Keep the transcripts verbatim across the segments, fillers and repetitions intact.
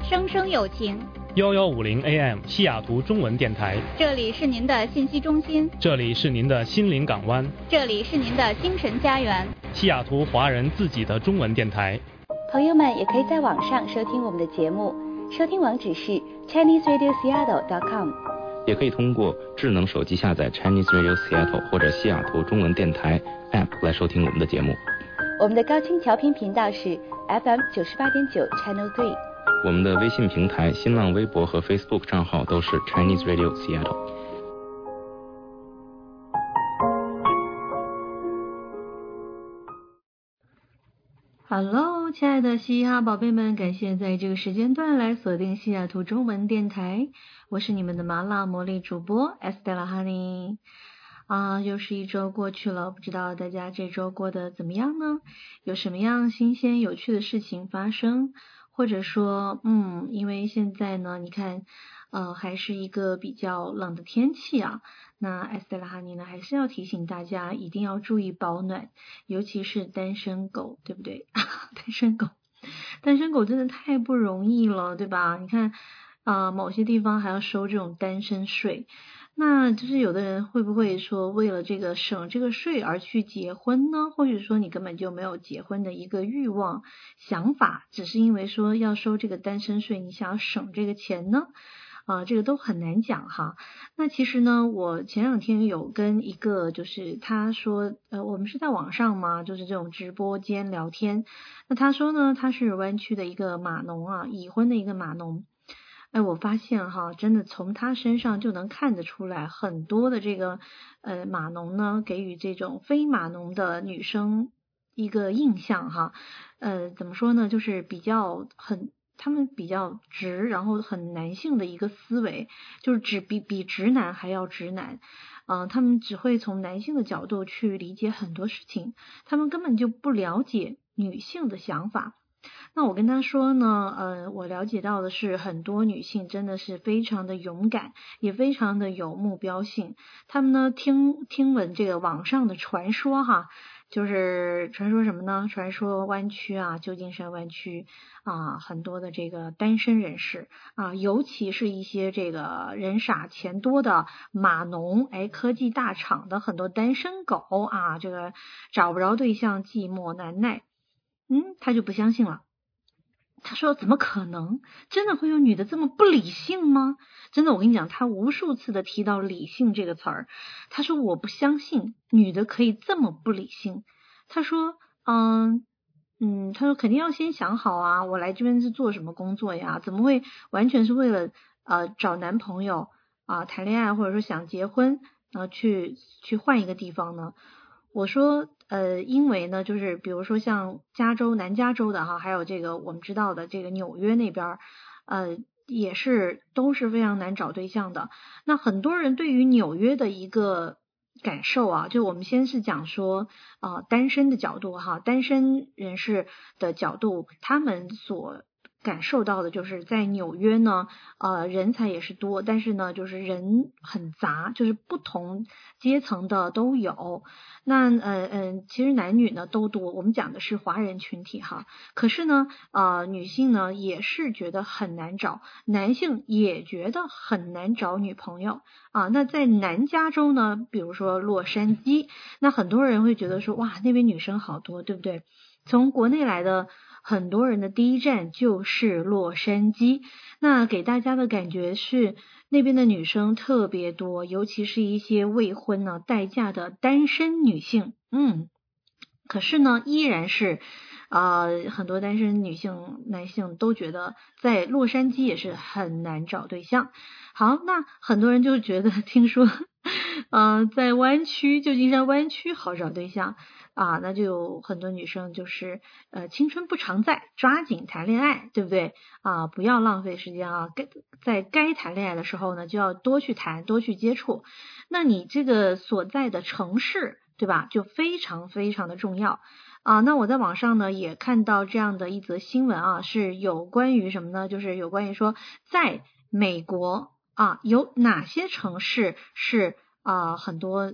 声声有情。 幺幺五零 A M 西雅图中文电台， 这里是您的信息中心， 这里是您的心灵港湾， 这里是您的精神家园， 西雅图华人自己的中文电台。 朋友们也可以在网上收听我们的节目，收听网址是 Chinese Radio Seattle dot com， 也可以通过智能手机下载 Chinese Radio Seattle 或者西雅图中文电台 App 来收听我们的节目。 我们的高清调频频道是 F M 九十八点九 Channel three。 我们的微信平台、新浪微博和 Facebook 账号都是 Chinese Radio Seattle。 Hello， 亲爱的嘻哈宝贝们，感谢在这个时间段来锁定西雅图中文电台，我是你们的麻辣魔力主播 Estella Honey。啊，又是一周过去了，不知道大家这周过得怎么样呢？有什么样新鲜有趣的事情发生？或者说，嗯，因为现在呢，你看，呃，还是一个比较冷的天气啊。那艾斯特拉哈尼呢，还是要提醒大家一定要注意保暖，尤其是单身狗，对不对？单身狗，单身狗真的太不容易了，对吧？你看，啊、呃，某些地方还要收这种单身税。那就是有的人会不会说为了这个省这个税而去结婚呢？或者说你根本就没有结婚的一个欲望想法，只是因为说要收这个单身税，你想要省这个钱呢？啊、呃，这个都很难讲哈。那其实呢，我前两天有跟一个就是他说，呃，我们是在网上嘛，就是这种直播间聊天。那他说呢，他是湾区的一个码农啊，已婚的一个码农。哎，我发现哈，真的从他身上就能看得出来，很多的这个呃码农呢，给予这种非码农的女生一个印象哈，呃，怎么说呢，就是比较很，他们比较直，然后很男性的一个思维，就是只比比直男还要直男，嗯、呃，他们只会从男性的角度去理解很多事情，他们根本就不了解女性的想法。那我跟他说呢，呃，我了解到的是很多女性真的是非常的勇敢，也非常的有目标性。她们呢听听闻这个网上的传说哈，就是传说什么呢？传说湾区啊，旧金山湾区啊，很多的这个单身人士啊，尤其是一些这个人傻钱多的码农，哎，科技大厂的很多单身狗啊，这个找不着对象，寂寞难耐。嗯，他就不相信了。他说怎么可能？真的会有女的这么不理性吗？真的，我跟你讲，他无数次的提到理性这个词儿。他说我不相信女的可以这么不理性。他说嗯嗯，他说肯定要先想好啊，我来这边是做什么工作呀？怎么会完全是为了呃找男朋友啊、呃、谈恋爱，或者说想结婚然后去去换一个地方呢？我说呃，因为呢，就是比如说像加州、南加州的哈，还有这个我们知道的这个纽约那边，呃，也是都是非常难找对象的。那很多人对于纽约的一个感受啊，就我们先是讲说啊、呃，单身的角度哈，单身人士的角度，他们所感受到的就是在纽约呢，呃，人才也是多，但是呢，就是人很杂，就是不同阶层的都有。那呃嗯，其实男女呢都多，我们讲的是华人群体哈。可是呢，呃，女性呢也是觉得很难找，男性也觉得很难找女朋友啊。那在南加州呢，比如说洛杉矶，那很多人会觉得说，哇，那边女生好多，对不对？从国内来的很多人的第一站就是洛杉矶，那给大家的感觉是那边的女生特别多，尤其是一些未婚呢待嫁的单身女性，嗯，可是呢依然是呃很多单身女性男性都觉得在洛杉矶也是很难找对象。好，那很多人就觉得听说呃在湾区旧金山湾区好找对象啊，那就有很多女生就是呃青春不常在，抓紧谈恋爱，对不对啊？不要浪费时间啊，该在该谈恋爱的时候呢，就要多去谈，多去接触。那你这个所在的城市，对吧？就非常非常的重要啊。那我在网上呢也看到这样的一则新闻啊，是有关于什么呢？就是有关于说在美国啊有哪些城市是啊很多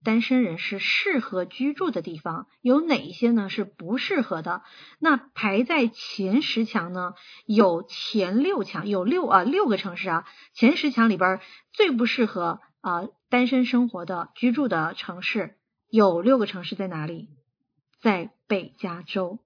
单身人士适合居住的地方，有哪些呢是不适合的？那排在前十强呢，有前六强，有六啊六个城市啊，前十强里边最不适合啊、呃、单身生活的居住的城市，有六个城市在哪里？在北加州。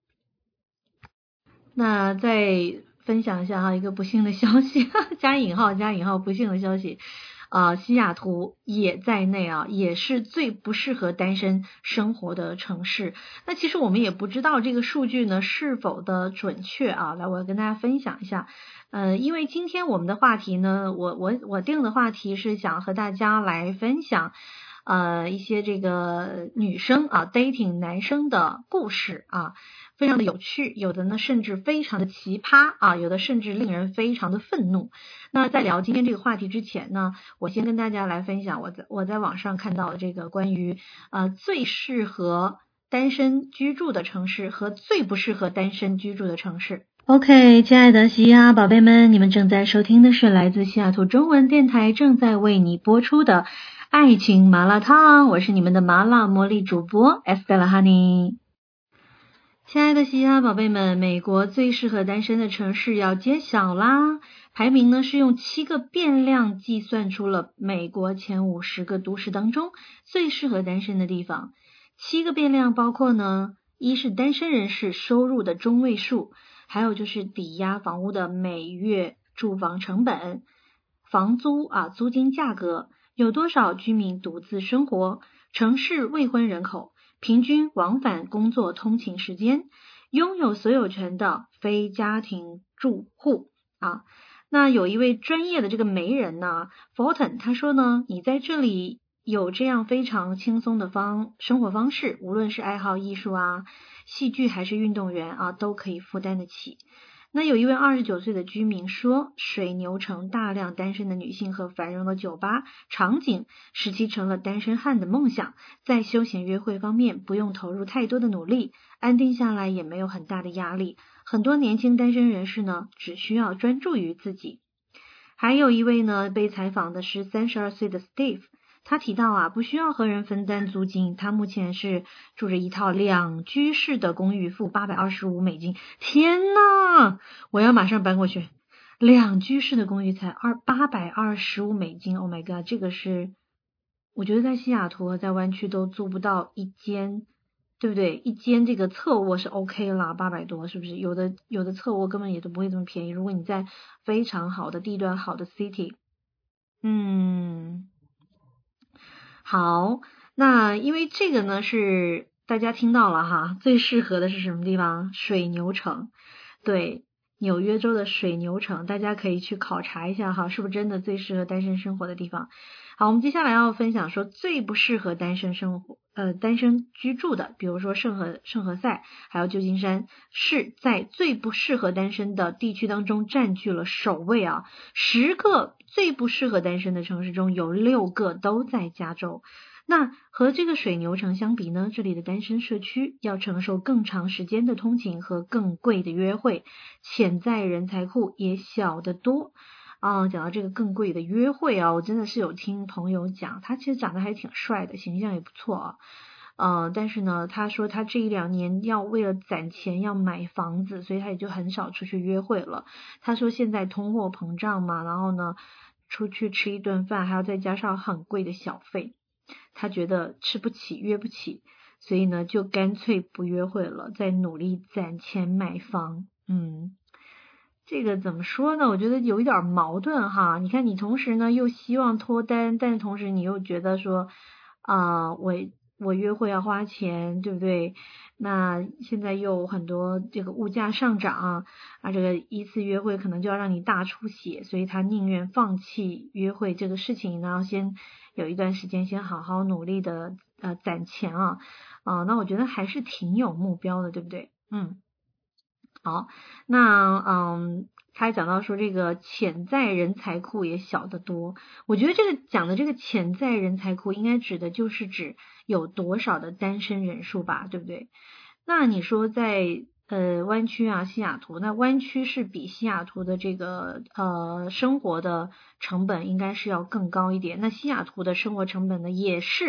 那再分享一下哈一个不幸的消息，加引号加引号不幸的消息。啊、呃，西雅图也在内啊，也是最不适合单身生活的城市。那其实我们也不知道这个数据呢是否的准确啊。来，我要跟大家分享一下。呃，因为今天我们的话题呢，我我我定的话题是想和大家来分享呃一些这个女生啊 dating 男生的故事啊。非常的有趣，有的呢甚至非常的奇葩啊，有的甚至令人非常的愤怒。那在聊今天这个话题之前呢，我先跟大家来分享我在我在网上看到的这个关于呃最适合单身居住的城市和最不适合单身居住的城市。OK， 亲爱的西雅宝贝们，你们正在收听的是来自西雅图中文电台正在为你播出的爱情麻辣烫，我是你们的麻辣魔力主播 Estella Honey。亲爱的西雅宝贝们，美国最适合单身的城市要揭晓啦！排名呢是用七个变量计算出了美国前五十个都市当中最适合单身的地方。七个变量包括呢，一是单身人士收入的中位数，还有就是抵押房屋的每月住房成本、房租啊租金价格，有多少居民独自生活，城市未婚人口。平均往返工作通勤时间，拥有所有权的非家庭住户啊。那有一位专业的这个媒人呢 Fulton 他说呢，你在这里有这样非常轻松的方生活方式，无论是爱好艺术啊、戏剧还是运动员啊，都可以负担得起。那有一位二十九岁的居民说，水牛城大量单身的女性和繁荣的酒吧场景使其成了单身汉的梦想，在休闲约会方面不用投入太多的努力，安定下来也没有很大的压力，很多年轻单身人士呢只需要专注于自己。还有一位呢被采访的是三十二岁的 Steve，他提到啊，不需要和人分担租金，他目前是住着一套两居室的公寓，付八百二十五美金。天哪，我要马上搬过去。两居室的公寓才二八百二十五美金 ，Oh my god， 这个是我觉得在西雅图和在湾区都租不到一间，对不对？一间这个侧卧是 OK 啦，八百多是不是？有的有的侧卧根本也都不会这么便宜。如果你在非常好的地段、好的 city， 嗯。好，那因为这个呢是大家听到了哈，最适合的是什么地方？水牛城，对，纽约州的水牛城，大家可以去考察一下哈，是不是真的最适合单身生活的地方？好，我们接下来要分享说最不适合单身生活呃单身居住的，比如说圣何圣何塞还有旧金山是在最不适合单身的地区当中占据了首位啊，十个最不适合单身的城市中有六个都在加州。那和这个水牛城相比呢，这里的单身社区要承受更长时间的通勤和更贵的约会，潜在人才库也小得多。啊，讲到这个更贵的约会啊，我真的是有听朋友讲，他其实长得还挺帅的，形象也不错啊。呃，但是呢，他说他这一两年要为了攒钱要买房子，所以他也就很少出去约会了。他说现在通货膨胀嘛，然后呢，出去吃一顿饭还要再加上很贵的小费，他觉得吃不起约不起，所以呢就干脆不约会了，在努力攒钱买房。嗯。这个怎么说呢？我觉得有一点矛盾哈。你看，你同时呢又希望脱单，但是同时你又觉得说，啊、呃，我我约会要花钱，对不对？那现在又很多这个物价上涨啊，这个一次约会可能就要让你大出血，所以他宁愿放弃约会这个事情，然后先有一段时间先好好努力的呃攒钱啊啊、呃，那我觉得还是挺有目标的，对不对？嗯。好，那嗯，他还讲到说这个潜在人才库也小得多。我觉得这个讲的这个潜在人才库应该指的就是指有多少的单身人数吧，对不对？那你说在呃湾区啊西雅图，那湾区是比西雅图的这个呃生活的成本应该是要更高一点，那西雅图的生活成本呢也是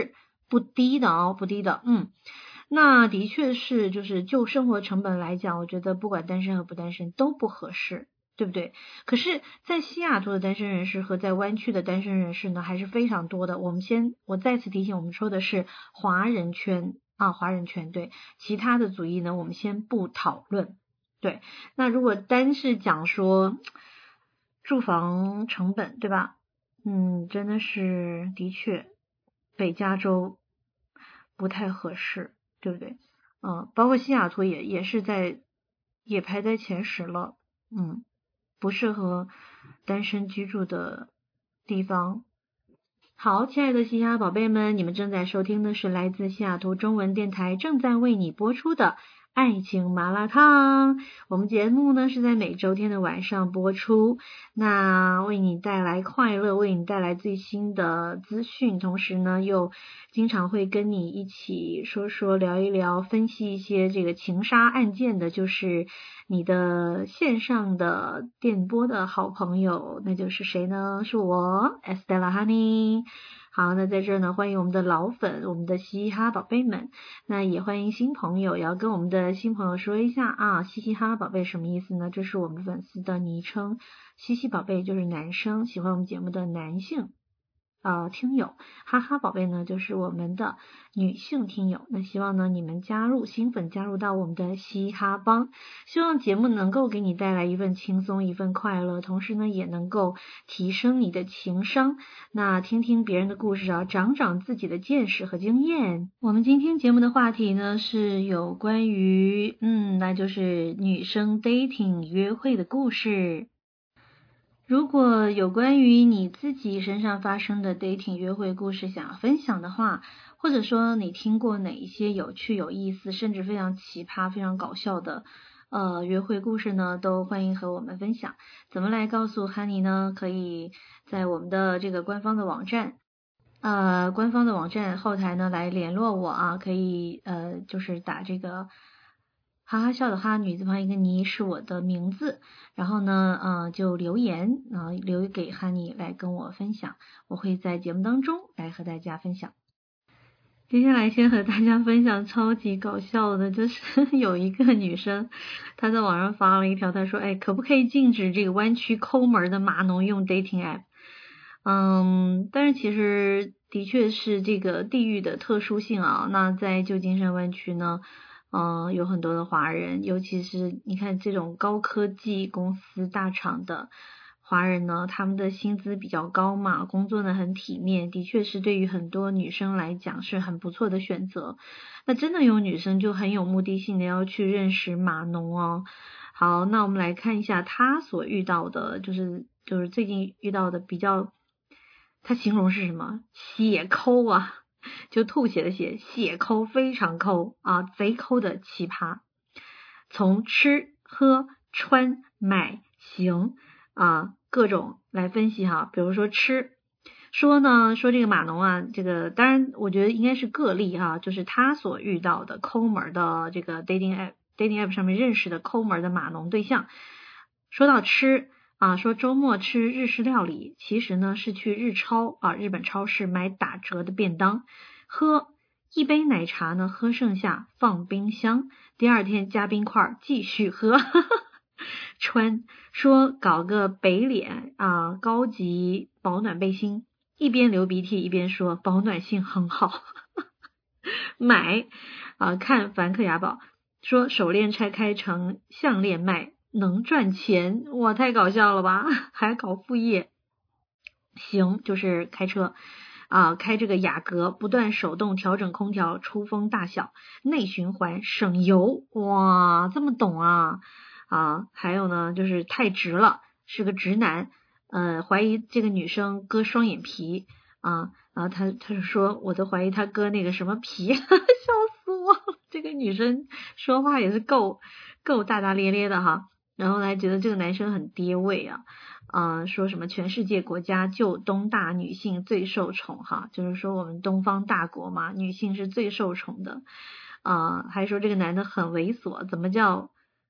不低的哦，不低的，嗯。那的确是，就是就生活成本来讲，我觉得不管单身和不单身都不合适，对不对？可是在西雅图的单身人士和在湾区的单身人士呢，还是非常多的。我们先，我再次提醒，我们说的是华人圈啊，华人圈，对，其他的族裔呢，我们先不讨论。对，那如果单是讲说住房成本，对吧？嗯，真的是的确，北加州不太合适。对不对？嗯，包括西雅图也也是在也排在前十了，嗯，不适合单身居住的地方。好，亲爱的西雅宝贝们，你们正在收听的是来自西雅图中文电台正在为你播出的爱情麻辣烫。我们节目呢是在每周天的晚上播出，那为你带来快乐，为你带来最新的资讯，同时呢又经常会跟你一起说说聊一聊，分析一些这个情杀案件的，就是你的线上的电波的好朋友，那就是谁呢？是我 Estella Honey。好，那在这儿呢，欢迎我们的老粉，我们的嘻哈宝贝们，那也欢迎新朋友，也要跟我们的新朋友说一下啊，嘻嘻哈宝贝什么意思呢？这是我们粉丝的昵称，嘻嘻宝贝就是男生，喜欢我们节目的男性呃听友，哈哈宝贝呢就是我们的女性听友。那希望呢你们加入新粉，加入到我们的嘻哈帮，希望节目能够给你带来一份轻松，一份快乐，同时呢也能够提升你的情商，那听听别人的故事啊，长长自己的见识和经验。我们今天节目的话题呢是有关于嗯那就是女生 dating 约会的故事。如果有关于你自己身上发生的 dating 约会故事想要分享的话，或者说你听过哪一些有趣有意思甚至非常奇葩非常搞笑的呃约会故事呢，都欢迎和我们分享。怎么来告诉 Honey 呢？可以在我们的这个官方的网站呃官方的网站后台呢来联络我啊，可以呃就是打这个哈哈笑的哈，女字旁一个妮是我的名字，然后呢呃就留言啊、呃、留给 Honey 来跟我分享，我会在节目当中来和大家分享。接下来先和大家分享超级搞笑的，就是有一个女生她在网上发了一条，她说哎，可不可以禁止这个湾区抠门的码农用 dating app。 嗯，但是其实的确是这个地域的特殊性啊，那在旧金山湾区呢嗯，有很多的华人，尤其是你看这种高科技公司大厂的华人呢，他们的薪资比较高嘛，工作呢很体面，的确是对于很多女生来讲是很不错的选择。那真的有女生就很有目的性的要去认识码农哦。好，那我们来看一下她所遇到的，就是就是最近遇到的比较，她形容是什么？血抠啊，就吐血的血，血抠，非常抠啊，贼抠的奇葩。从吃喝穿买行啊各种来分析哈，比如说吃，说呢说这个码农啊，这个当然我觉得应该是个例哈，就是他所遇到的抠门的这个 dating app dating app 上面认识的抠门的码农对象。说到吃啊，说周末吃日式料理，其实呢是去日超啊日本超市买打折的便当。喝一杯奶茶呢，喝剩下放冰箱，第二天加冰块继续喝。穿说搞个北脸啊，高级保暖背心，一边流鼻涕一边说保暖性很好。买啊，看梵克雅宝说手链拆开成项链卖能赚钱，哇太搞笑了吧，还搞副业。行就是开车啊，开这个雅阁不断手动调整空调出风大小，内循环省油，哇这么懂啊啊！还有呢就是太直了，是个直男，呃怀疑这个女生割双眼皮啊，然后他他就说我都怀疑他割那个什么皮。笑死我了，这个女生说话也是够够大大咧咧的哈，然后还觉得这个男生很爹味啊。呃，说什么全世界国家就东大女性最受宠哈，就是说我们东方大国嘛，女性是最受宠的啊、呃。还说这个男的很猥琐，怎么叫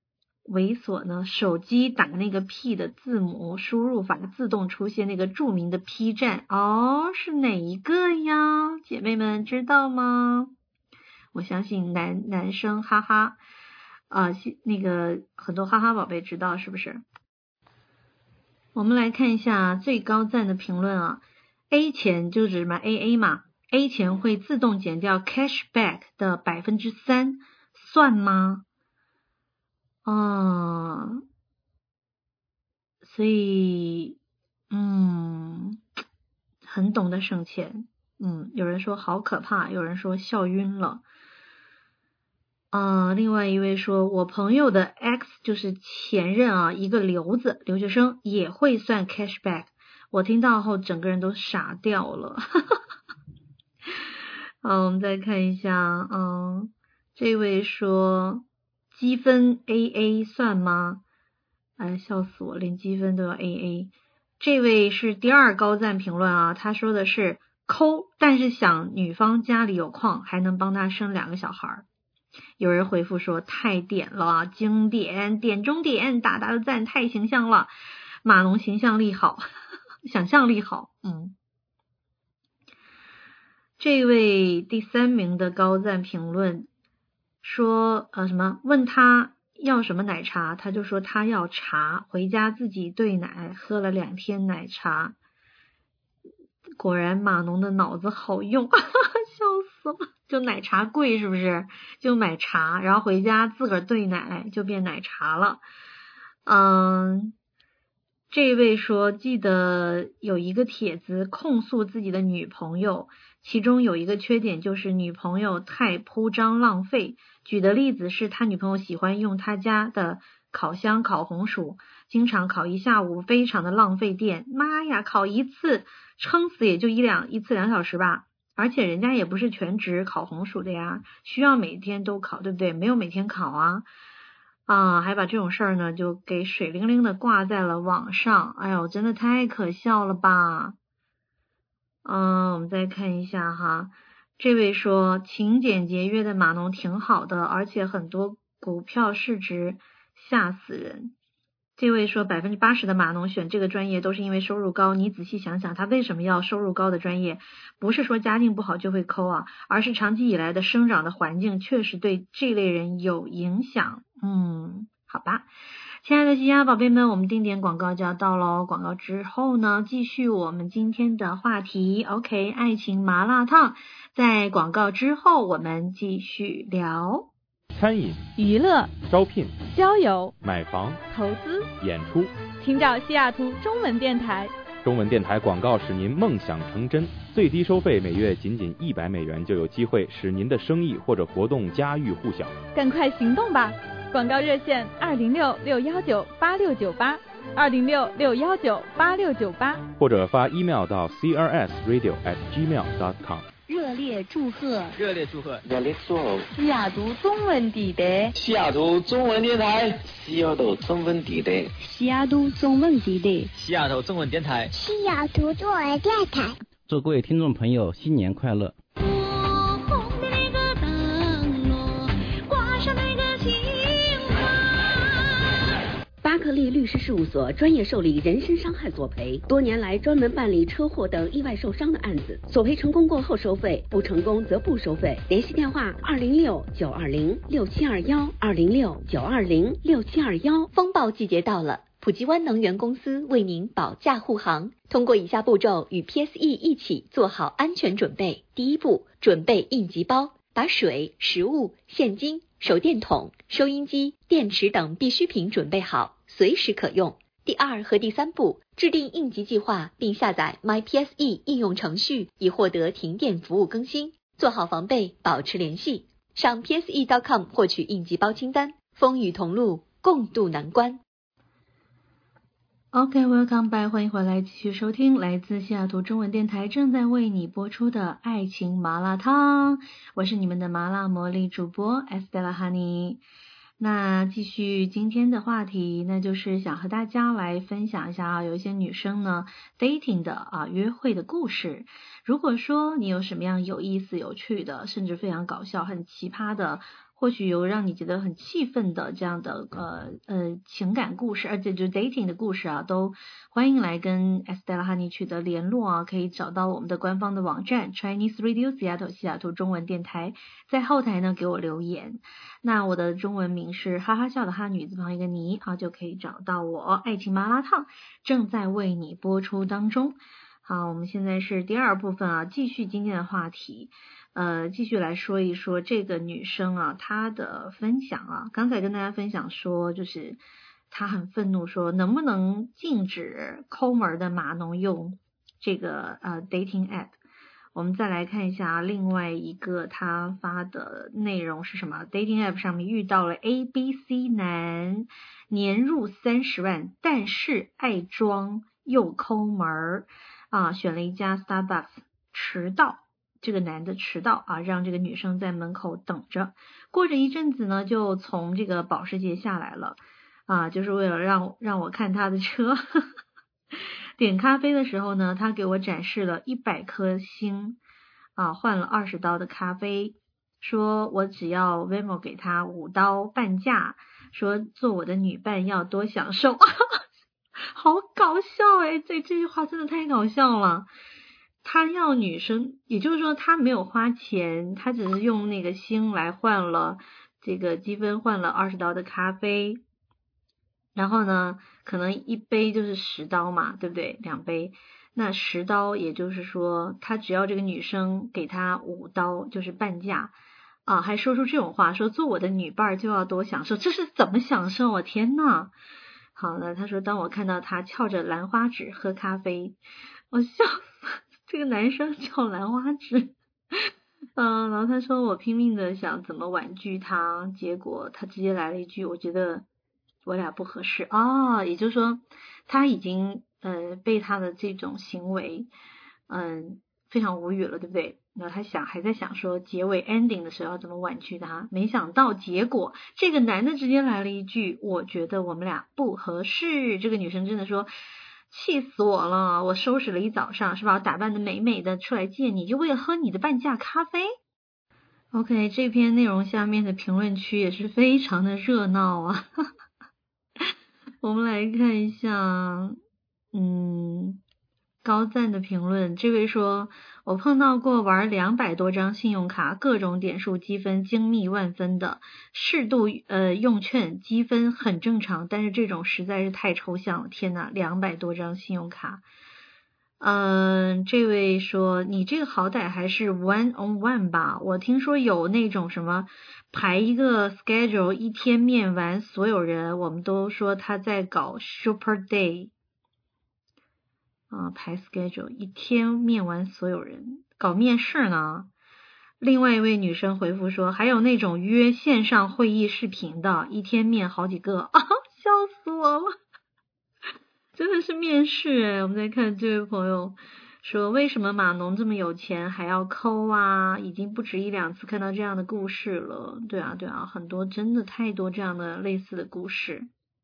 猥琐呢？手机打那个 P 的字母输入法自动出现那个著名的 P 站哦，是哪一个呀？姐妹们知道吗？我相信男男生哈哈啊、呃，那个很多哈哈宝贝知道是不是？我们来看一下最高赞的评论啊 ，A 钱就是什么 A A 嘛 ，A 钱会自动减掉 cashback 的百分之三，算吗？哦，所以嗯，很懂得省钱。嗯，有人说好可怕，有人说笑晕了。呃，另外一位说，我朋友的 X 就是前任啊，一个留子留学生也会算 cashback， 我听到后整个人都傻掉了。好，我们再看一下，嗯，这位说积分 A A 算吗？哎，笑死我，连积分都要 A A。这位是第二高赞评论啊，他说的是抠，但是想女方家里有矿，还能帮他生两个小孩。有人回复说太点了，经典，点中点，大大的赞，太形象了，马龙形象力好，想象力好，嗯。这位第三名的高赞评论说呃什么问他要什么奶茶，他就说他要茶，回家自己兑奶，喝了两天奶茶。果然码农的脑子好用，笑死了，就奶茶贵是不是？就买茶，然后回家自个儿兑奶，就变奶茶了。嗯，这位说记得有一个帖子控诉自己的女朋友，其中有一个缺点就是女朋友太铺张浪费，举的例子是他女朋友喜欢用他家的烤箱烤红薯，经常烤一下午，非常的浪费电。妈呀，烤一次撑死也就一两一次两小时吧，而且人家也不是全职烤红薯的呀，需要每天都烤，对不对？没有每天烤啊啊，还把这种事儿呢就给水灵灵的挂在了网上。哎呦，真的太可笑了吧。嗯，我们再看一下哈，这位说勤俭节约的码农挺好的，而且很多股票市值吓死人。这位说百分之八十的码农选这个专业都是因为收入高，你仔细想想他为什么要收入高的专业？不是说家境不好就会抠啊，而是长期以来的生长的环境确实对这类人有影响。嗯，好吧。亲爱的西亚宝贝们，我们定点广告就要到咯，广告之后呢继续我们今天的话题 OK 爱情麻辣烫，在广告之后我们继续聊餐饮、 娱乐、 招聘、 交友、 买房、 投资、 演出， 请找西雅图中文电台。 中文电台广告使您梦想成真，最低收费每月仅仅一百美元，就有机会使您的生意或者活动家喻户晓。 赶快行动吧！广告热线二零六六幺九八六九八，二零六六幺九八六九八， 或者发 email 到 c r s radio at gmail dot com。 热烈祝贺！ 热烈祝贺！ 热烈祝贺！ 西雅图中文地带， 西雅图中文电台， 西雅图中文地带， 西雅图中文地带， 西雅图中文电台， 西雅图中文电台。 祝各位听众朋友新年快乐！ 巴克利律师事务所专业受理人身伤害索赔，多年来专门办理车祸等意外受伤的案子，索赔成功过后收费，不成功则不收费。联系电话二零六九二零六七二幺，二零六九二零六七二幺。 风暴季节到了，普吉湾能源公司为您保驾护航，通过以下步骤与 P S E 一起做好安全准备。第一步，准备应急包，把水、食物、现金、手电筒、收音机、电池等必需品准备好，随时可用。第二和第三步，制定应急计划，并下载 My P S E 应用程序，以获得停电服务更新。做好防备，保持联系。上 P S E dot com 获取应急包清单。风雨同路，共度难关。 OK，Welcome back， 欢迎回来，继续收听来自西雅图中文电台正在为你播出的爱情麻辣烫，我是你们的麻辣魔力主播 Estella Honey。那继续今天的话题，那就是想和大家来分享一下啊，有一些女生呢 dating 的啊约会的故事。如果说你有什么样有意思、有趣的，甚至非常搞笑、很奇葩的或许有让你觉得很气愤的这样的呃呃情感故事，而且就是 dating 的故事啊，都欢迎来跟 Estella Honey 取得联络啊，可以找到我们的官方的网站 Chinese Radio Seattle 西雅图中文电台，在后台呢给我留言。那我的中文名是哈哈笑的哈女字旁一个尼啊，就可以找到我。爱情麻辣烫正在为你播出当中。好，我们现在是第二部分啊，继续今天的话题。呃，继续来说一说这个女生啊，她的分享啊，刚才跟大家分享说，就是她很愤怒，说能不能禁止抠门的码农用这个呃 dating app。我们再来看一下另外一个她发的内容是什么 ，dating app 上面遇到了 A B C 男，年入三十万，但是爱装又抠门啊，选了一家 Starbucks 迟到。这个男的迟到啊，让这个女生在门口等着。过着一阵子呢，就从这个保时捷下来了啊，就是为了让让我看他的车。点咖啡的时候呢，他给我展示了一百颗星啊，换了二十刀的咖啡，说我只要 Venmo 给他五刀半价，说做我的女伴要多享受。好搞笑诶，这这句话真的太搞笑了。他要女生，也就是说他没有花钱，他只是用那个星来换了这个积分，换了二十刀的咖啡。然后呢，可能一杯就是十刀嘛，对不对？两杯，那十刀也就是说，他只要这个女生给他五刀，就是半价啊，还说出这种话，说做我的女伴就要多享受，这是怎么享受啊？天呐！好了，他说当我看到他翘着兰花指喝咖啡，我笑死。这个男生叫兰花指，嗯，然后他说我拼命的想怎么婉拒他，结果他直接来了一句，我觉得我俩不合适啊，也就是说他已经呃被他的这种行为嗯非常无语了，对不对？然后他想还在想说结尾 ending 的时候要怎么婉拒他，没想到结果这个男的直接来了一句，我觉得我们俩不合适。这个女生真的说。气死我了！我收拾了一早上，是吧？我打扮的美美的出来见你，就为了喝你的半价咖啡。OK， 这篇内容下面的评论区也是非常的热闹啊。我们来看一下，嗯，高赞的评论。这位说，我碰到过玩两百多张信用卡，各种点数积分精密万分的，适度呃用券积分很正常，但是这种实在是太抽象了。天哪，两百多张信用卡。嗯、呃，这位说你这个好歹还是 one on one 吧，我听说有那种什么排一个 schedule 一天面完所有人，我们都说他在搞 super day。啊，排 schedule 一天面完所有人，搞面试呢。另外一位女生回复说，还有那种约线上会议视频的，一天面好几个啊，笑死我了，真的是面试诶。我们再看这位朋友说，为什么码农这么有钱还要抠啊？已经不止一两次看到这样的故事了。对啊对啊，很多真的太多这样的类似的故事。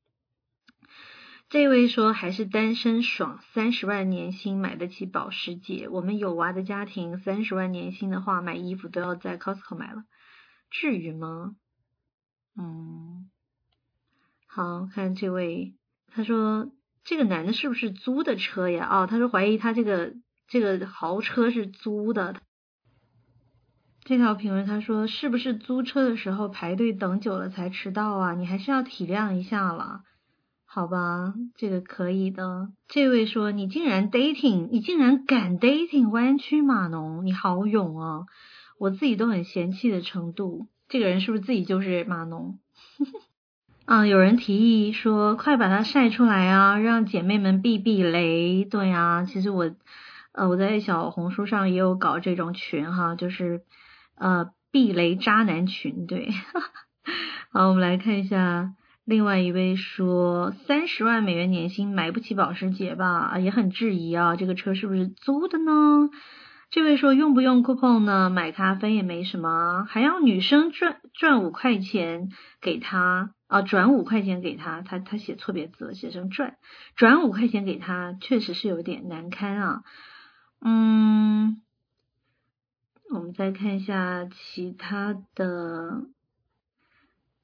这位说还是单身爽，三十万年薪买得起保时捷。我们有娃的家庭，三十万年薪的话，买衣服都要在 Costco 买了，至于吗？嗯，好看这位，他说这个男的是不是租的车呀？哦，他说怀疑他这个这个豪车是租的。这条评论他说是不是租车的时候排队等久了才迟到啊？你还是要体谅一下了。好吧，这个可以的。这位说你竟然 dating， 你竟然敢 dating 湾区码农，你好勇啊！我自己都很嫌弃的程度，这个人是不是自己就是码农？啊，有人提议说快把它晒出来啊，让姐妹们避避雷。对啊，其实我呃我在小红书上也有搞这种群哈，就是呃避雷渣男群。对，好，我们来看一下。另外一位说三十万美元年薪买不起保时捷吧，也很质疑啊，这个车是不是租的呢？这位说用不用 coupon 呢？买咖啡也没什么，还要女生赚赚五块钱给他啊，转五块钱给他，他他写错别字了，写成赚转五块钱给他，确实是有点难堪啊。嗯，我们再看一下其他的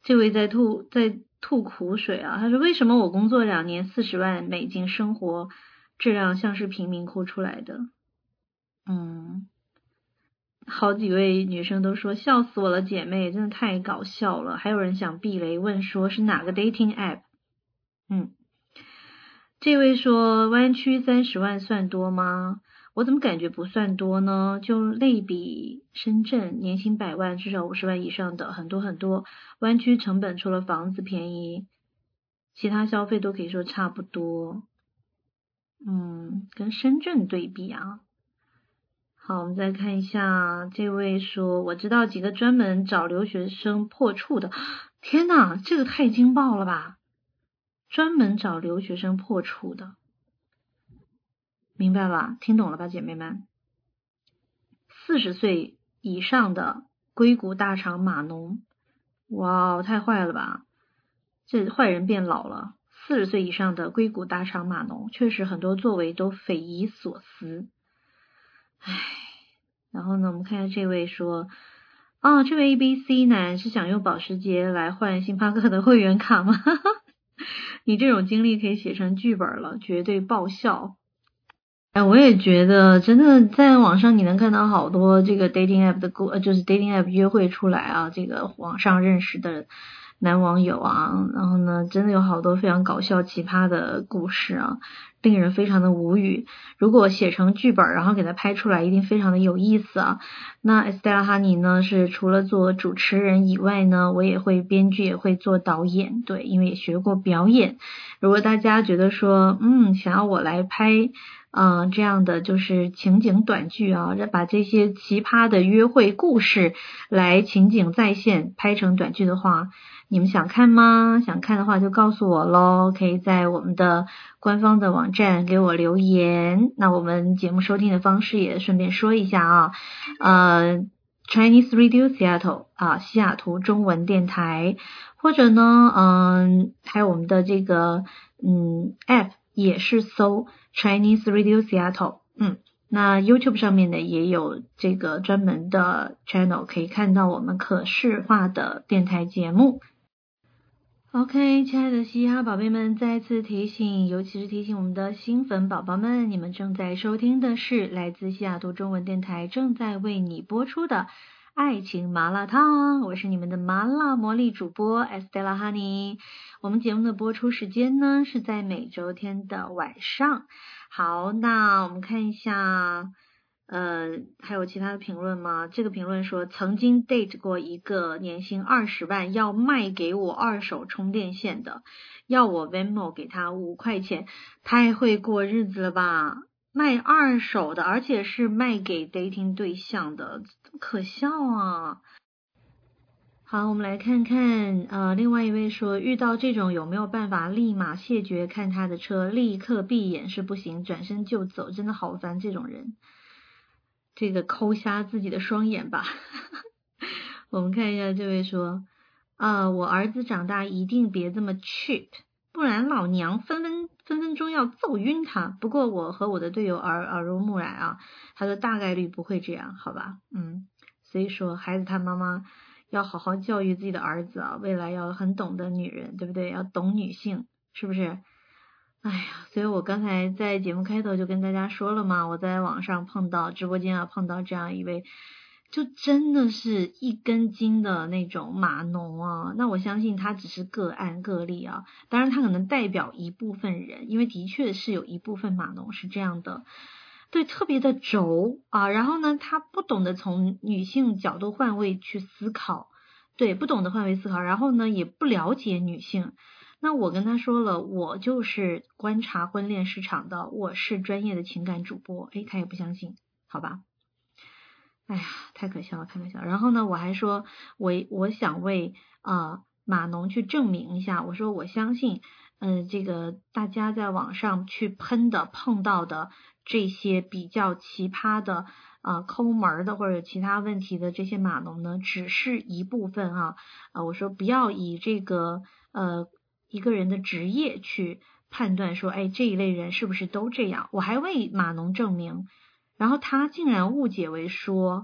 这位在吐在吐苦水啊，他说为什么我工作两年四十万美金，生活质量像是贫民窟出来的？嗯，好几位女生都说笑死我了，姐妹真的太搞笑了。还有人想避雷，问说是哪个 dating app？ 嗯，这位说湾区三十万算多吗？我怎么感觉不算多呢？就类比深圳，年薪百万至少五十万以上的很多很多。湾区成本除了房子便宜，其他消费都可以说差不多。嗯，跟深圳对比啊。好，我们再看一下，这位说我知道几个专门找留学生破处的。天哪，这个太惊爆了吧！专门找留学生破处的。明白吧？听懂了吧，姐妹们？四十岁以上的硅谷大厂码农，哇，太坏了吧！这坏人变老了。四十岁以上的硅谷大厂码农，确实很多作为都匪夷所思。唉，然后呢，我们看一下这位说，啊，这位 A B C 男是想用保时捷来换星巴克的会员卡吗？你这种经历可以写成剧本了，绝对爆笑。哎，我也觉得真的在网上你能看到好多这个 dating app 的故，呃，就是 dating app 约会出来啊，这个网上认识的男网友啊，然后呢，真的有好多非常搞笑奇葩的故事啊，令人非常的无语。如果写成剧本，然后给它拍出来，一定非常的有意思啊。那 Estella Honey 呢，是除了做主持人以外呢，我也会编剧，也会做导演，对，因为也学过表演。如果大家觉得说，嗯，想要我来拍嗯、呃，这样的就是情景短剧啊，把这些奇葩的约会故事来情景再现拍成短剧的话，你们想看吗？想看的话就告诉我咯，可以在我们的官方的网站给我留言。那我们节目收听的方式也顺便说一下啊，呃 Chinese Radio Seattle 啊，西雅图中文电台，或者呢，嗯，还有我们的这个嗯 app 也是搜Chinese Radio Seattle， 嗯，那 YouTube 上面呢也有这个专门的 channel 可以看到我们可视化的电台节目。OK， 亲爱的嘻哈宝贝们，再次提醒，尤其是提醒我们的新粉宝宝们，你们正在收听的是来自西雅图中文电台正在为你播出的爱情麻辣烫，我是你们的麻辣魔力主播 Estella Honey。我们节目的播出时间呢是在每周天的晚上。好，那我们看一下呃，还有其他的评论吗？这个评论说曾经 date 过一个年薪二十万要卖给我二手充电线的，要我 Venmo 给他五块钱，太会过日子了吧，卖二手的，而且是卖给 dating 对象的，可笑啊。好，我们来看看呃，另外一位说遇到这种有没有办法立马谢绝看他的车，立刻闭眼是不行，转身就走，真的好烦这种人，这个抠瞎自己的双眼吧。我们看一下这位说啊、呃，我儿子长大一定别这么 cheap， 不然老娘分分分分钟要揍晕他。不过我和我的队友耳耳濡目染啊，他说大概率不会这样，好吧，嗯，所以说孩子他妈妈要好好教育自己的儿子啊，未来要很懂得女人，对不对？要懂女性，是不是？哎呀，所以我刚才在节目开头就跟大家说了嘛，我在网上碰到直播间啊碰到这样一位，就真的是一根筋的那种码农啊。那我相信他只是个案个例啊，当然他可能代表一部分人，因为的确是有一部分码农是这样的。对，特别的轴啊，然后呢，他不懂得从女性角度换位去思考，对，不懂得换位思考，然后呢，也不了解女性。那我跟他说了，我就是观察婚恋市场的，我是专业的情感主播，诶，他也不相信，好吧？哎呀，太可笑了，太可笑了。然后呢，我还说，我我想为呃码农去证明一下，我说我相信，呃，这个大家在网上去喷的、碰到的这些比较奇葩的啊、呃、抠门的或者其他问题的这些码农呢，只是一部分哈、啊。呃，我说不要以这个呃一个人的职业去判断说，哎，这一类人是不是都这样？我还为码农证明，然后他竟然误解为说，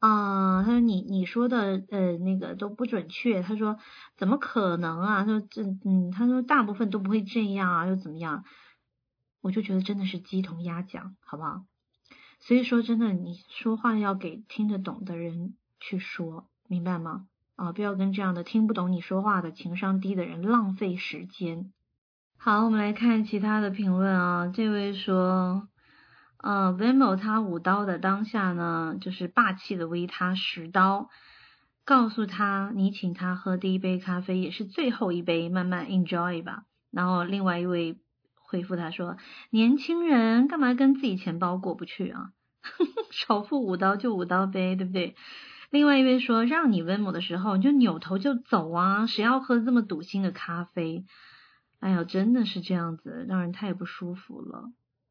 啊、呃，他说你你说的呃那个都不准确，他说怎么可能啊？他说这嗯，他说大部分都不会这样啊，又怎么样？我就觉得真的是鸡同鸭讲，好不好？所以说真的，你说话要给听得懂的人去说，明白吗？啊，不要跟这样的听不懂你说话的情商低的人浪费时间。好，我们来看其他的评论啊。这位说，呃 Venmo 他舞刀的当下呢，就是霸气的为他十刀，告诉他你请他喝第一杯咖啡也是最后一杯，慢慢 enjoy 吧。然后另外一位回复他说，年轻人干嘛跟自己钱包过不去啊？少付五刀就五刀呗，对不对？另外一位说，让你Venmo的时候你就扭头就走啊，谁要喝这么赌心的咖啡？哎呀，真的是这样子，让人太不舒服了。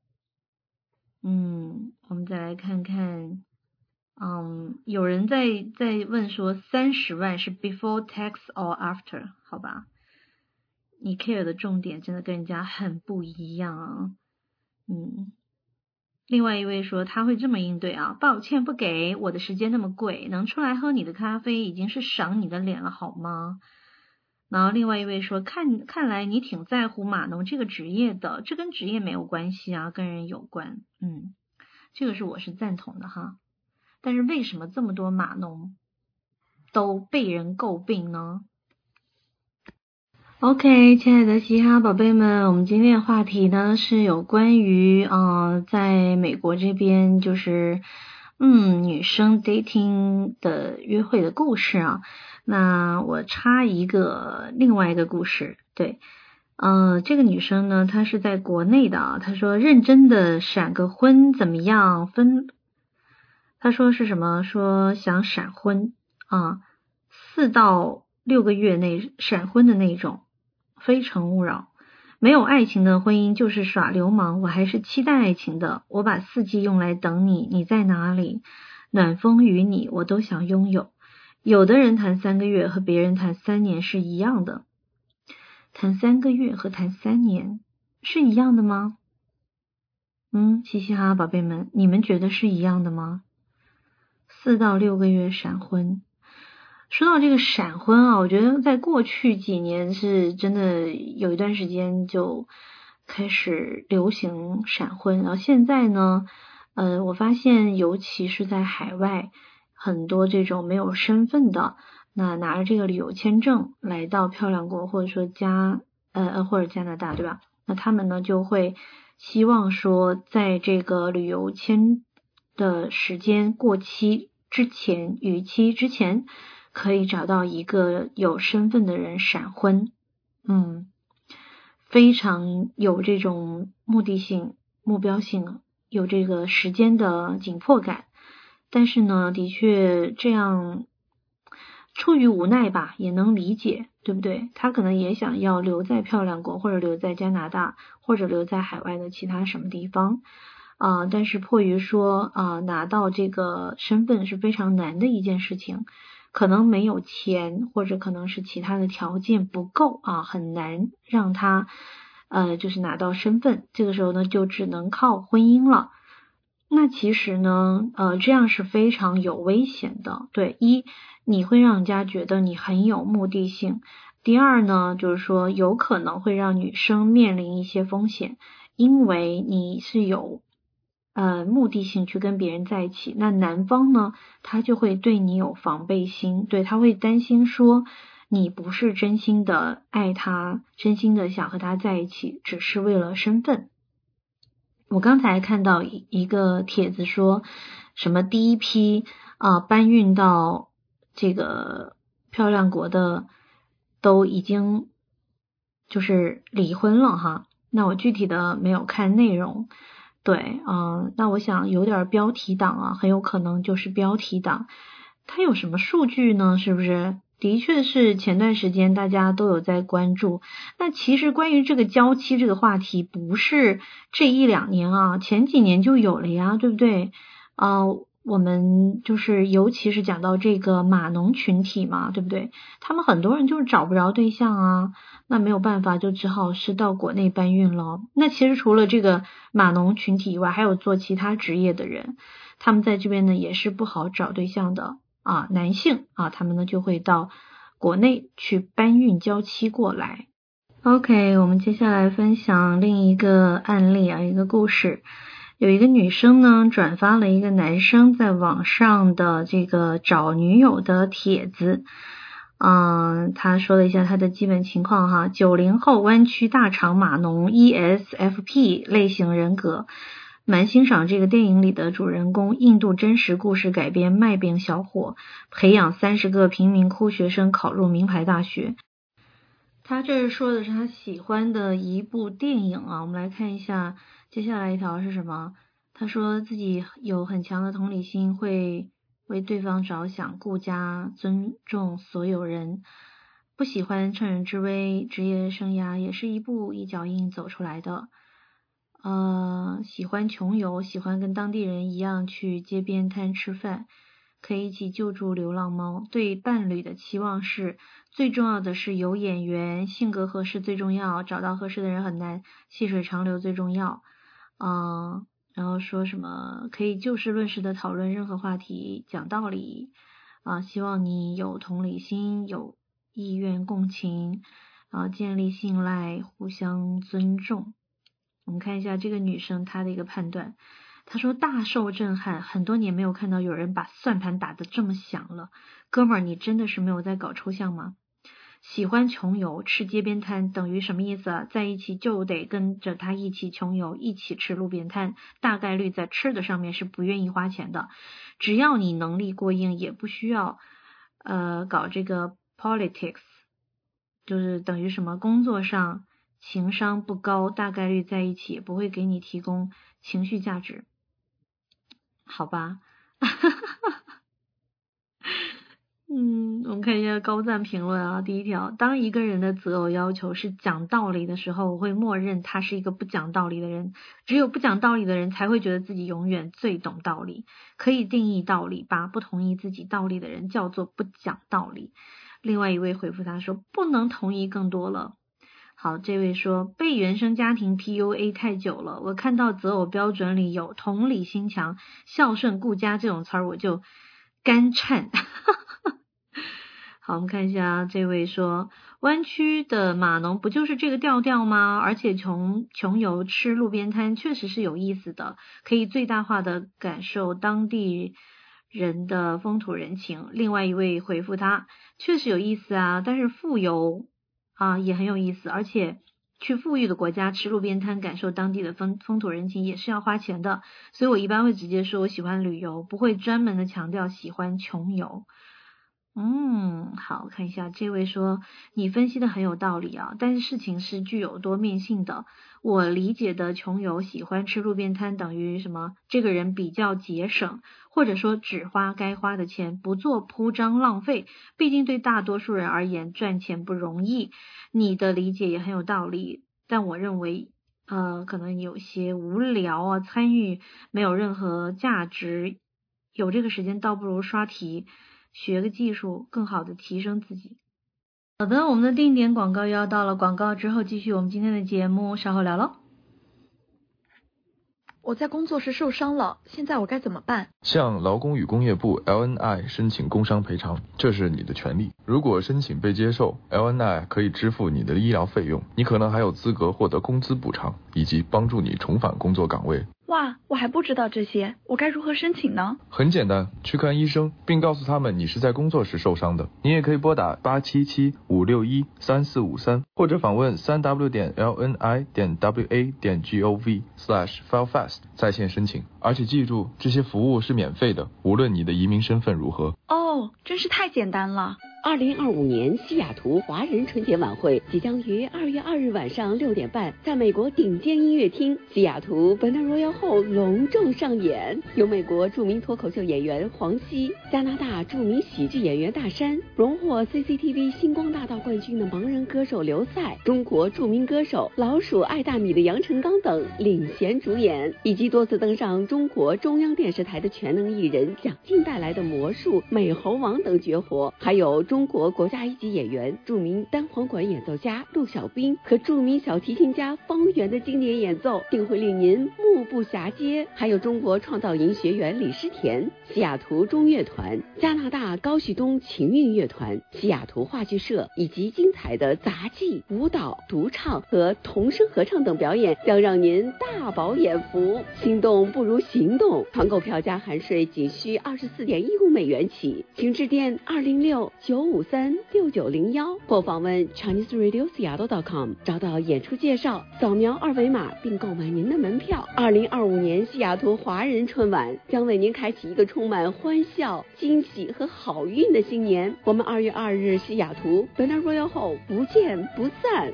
嗯，我们再来看看，嗯，有人在在问说，三十万是 before tax or after？ 好吧，你 care 的重点真的跟人家很不一样啊。嗯。另外一位说他会这么应对啊，抱歉不给，我的时间那么贵，能出来喝你的咖啡已经是赏你的脸了好吗？然后另外一位说看看来你挺在乎码农这个职业的，这跟职业没有关系啊，跟人有关。嗯，这个是我是赞同的哈。但是为什么这么多码农都被人诟病呢？ OK， 亲爱的嘻哈宝贝们，我们今天的话题呢是有关于呃在美国这边就是嗯女生 dating 的约会的故事啊。那我插一个另外一个故事，对，呃这个女生呢她是在国内的啊，她说认真的闪个婚怎么样分，她说是什么，说想闪婚啊，四到六个月内闪婚的那种，非诚勿扰，没有爱情的婚姻就是耍流氓，我还是期待爱情的，我把四季用来等你，你在哪里？暖风与你我都想拥有。有的人谈三个月和别人谈三年是一样的，谈三个月和谈三年是一样的吗？嗯，嘻嘻哈哈宝贝们，你们觉得是一样的吗？四到六个月闪婚。说到这个闪婚啊，我觉得在过去几年是真的有一段时间就开始流行闪婚，然后现在呢呃，我发现尤其是在海外，很多这种没有身份的，那拿着这个旅游签证来到漂亮国或者说加呃或者加拿大，对吧？那他们呢就会希望说在这个旅游签的时间过期之前，逾期之前可以找到一个有身份的人闪婚。嗯，非常有这种目的性、目标性，有这个时间的紧迫感。但是呢，的确这样出于无奈吧，也能理解，对不对？他可能也想要留在漂亮国，或者留在加拿大，或者留在海外的其他什么地方啊、呃，但是迫于说啊、呃，拿到这个身份是非常难的一件事情，可能没有钱，或者可能是其他的条件不够啊，很难让他呃就是拿到身份，这个时候呢就只能靠婚姻了。那其实呢呃这样是非常有危险的。对，一你会让人家觉得你很有目的性，第二呢就是说有可能会让女生面临一些风险，因为你是有呃目的性去跟别人在一起，那男方呢他就会对你有防备心，对，他会担心说你不是真心的爱他，真心的想和他在一起，只是为了身份。我刚才看到一个帖子说什么第一批啊、呃、搬运到这个漂亮国的都已经就是离婚了哈，那我具体的没有看内容。对，嗯、呃，那我想有点标题党啊，很有可能就是标题党。它有什么数据呢？是不是？的确是前段时间大家都有在关注。那其实关于这个娇妻这个话题，不是这一两年啊，前几年就有了呀，对不对？呃， 我们就是尤其是讲到这个码农群体嘛，对不对？他们很多人就是找不着对象啊，那没有办法，就只好是到国内搬运了。那其实除了这个码农群体以外，还有做其他职业的人，他们在这边呢也是不好找对象的啊，男性啊，他们呢就会到国内去搬运娇妻过来。OK， 我们接下来分享另一个案例啊，一个故事。有一个女生呢转发了一个男生在网上的这个找女友的帖子，嗯，他说了一下他的基本情况哈，九零后湾区大厂码农 E S F P 类型人格，蛮欣赏这个电影里的主人公印度真实故事改编卖饼小伙，培养三十个贫民窟学生考入名牌大学。他这是说的是他喜欢的一部电影啊，我们来看一下接下来一条是什么。他说自己有很强的同理心，会为对方着想，顾家，尊重所有人，不喜欢趁人之危，职业生涯也是一步一脚印走出来的。呃，喜欢穷游，喜欢跟当地人一样去街边摊吃饭，可以一起救助流浪猫。对伴侣的期望是，最重要的是有眼缘，性格合适最重要，找到合适的人很难，细水长流最重要。嗯，然后说什么可以就事论事的讨论任何话题，讲道理啊，希望你有同理心，有意愿共情啊，建立信赖，互相尊重。我们看一下这个女生她的一个判断，她说大受震撼，很多年没有看到有人把算盘打得这么响了，哥们儿你真的是没有在搞抽象吗？喜欢穷游，吃街边摊等于什么意思啊？在一起就得跟着他一起穷游，一起吃路边摊，大概率在吃的上面是不愿意花钱的。只要你能力过硬，也不需要呃搞这个 politics， 就是等于什么工作上情商不高，大概率在一起也不会给你提供情绪价值。好吧。嗯，我们看一下高赞评论啊。第一条，当一个人的择偶要求是讲道理的时候，我会默认他是一个不讲道理的人。只有不讲道理的人才会觉得自己永远最懂道理。可以定义道理，把不同意自己道理的人叫做不讲道理。另外一位回复他说，不能同意更多了。好，这位说被原生家庭 P U A 太久了，我看到择偶标准里有同理心强、孝顺顾家这种词儿，我就干颤。好，我们看一下这位说，湾区的码农不就是这个调调吗？而且穷穷游吃路边摊确实是有意思的，可以最大化的感受当地人的风土人情。另外一位回复他，确实有意思啊，但是富游啊也很有意思，而且去富裕的国家吃路边摊，感受当地的风风土人情也是要花钱的。所以我一般会直接说我喜欢旅游，不会专门的强调喜欢穷游。嗯，好，看一下这位说，你分析的很有道理啊，但是事情是具有多面性的。我理解的穷游喜欢吃路边摊等于什么？这个人比较节省，或者说只花该花的钱，不做铺张浪费。毕竟对大多数人而言，赚钱不容易。你的理解也很有道理，但我认为呃，可能有些无聊啊，参与没有任何价值，有这个时间倒不如刷题，学个技术，更好的提升自己。好的，我们的定点广告又要到了，广告之后继续我们今天的节目，稍后聊喽。 我在工作时受伤了，现在我该怎么办？ 向劳工与工业部 L N I 申请工伤赔偿，这是你的权利。如果申请被接受， L N I 可以支付你的医疗费用，你可能还有资格获得工资补偿，以及帮助你重返工作岗位。 哇，我还不知道这些，我该如何申请呢？ 很简单，去看医生，并告诉他们你是在工作时受伤的。你也可以拨打八七七五六一三四五三，或者访问三 w 点 l n i 点 w a 点 g o v slash file fast 在线申请。而且记住，这些服务是免费的，无论你的移民身份如何。 哦，真是太简单了。 二零二五年西雅图华人春节晚会即将于二月二日晚上六点半，在美国顶尖音乐厅西雅图 Benet Royal Hall 隆重上演，由美国著名脱口秀演员黄西、加拿大著名喜剧演员大山、荣获 C C T V 星光大道冠军的盲人歌手刘赛、中国著名歌手老鼠爱大米的杨成刚等领衔主演，以及多次登上中国中央电视台的全能艺人蒋劲带来的魔术、美猴王等绝活，还有中国国家一级演员、著名单簧管演奏家陆小兵和著名小提琴家方圆的经典演奏，定会令您目不暇接。还有中国创造营学员李诗田、西雅图中乐团、加拿大高旭东情韵乐团、西雅图话剧社，以及精彩的杂技、舞蹈、独唱和童声合唱等表演，将让您大饱眼福。心动不如行动，团购票加含税仅需二十四点一五美元起，请致电二零六九五三六九零幺或访问 Chinese Radio Seattle dot com 找到演出介绍，扫描二维码并购买您的门票。二零二五年西雅图华人春晚将为您开启一个充满欢笑、惊喜和好运的新年。我们二月二日西雅图 Benet Royal Hall 不见不散。